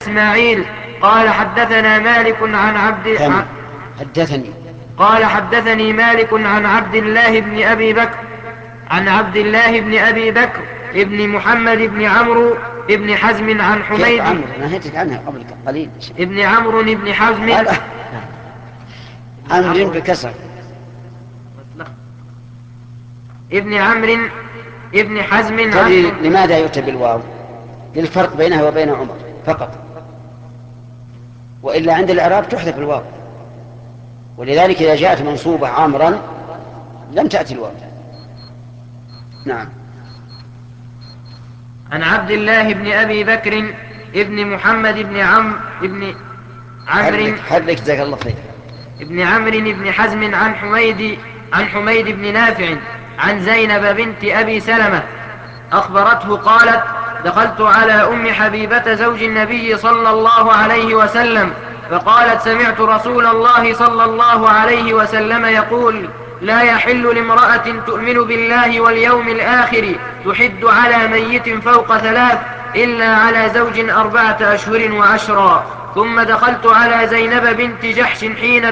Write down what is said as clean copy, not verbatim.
إسماعيل قال حدثنا مالك عن حدثني قال حدثني مالك عن عبد الله بن أبي بكر ابن محمد بن عمرو ابن حزم عن كيف حميد عمرو؟ نهيتك عنها قبل قليل. ابن عمرو بن حزم عمرو بكسر. ابن عمرو ابن حزم تدري لماذا يؤتى بالواو؟ للفرق بينها وبين عمر فقط، وإلا عند الإعراب تحذف الواو، ولذلك إذا جاءت منصوبة عمرا لم تأتي الواو. نعم. عن عبد الله بن أبي بكر ابن محمد بن ابن عمرو حرك جزاك الله خير. ابن عمرو بن حزم عن حميد بن نافع عن زينب بنت أبي سلمة أخبرته قالت: دخلت على أم حبيبة زوج النبي صلى الله عليه وسلم فقالت: سمعت رسول الله صلى الله عليه وسلم يقول: لا يحل لامرأة تؤمن بالله واليوم الآخر تحد على ميت فوق 3 إلا على زوج 4 أشهر وعشرا. ثم دخلت على زينب بنت جحش حين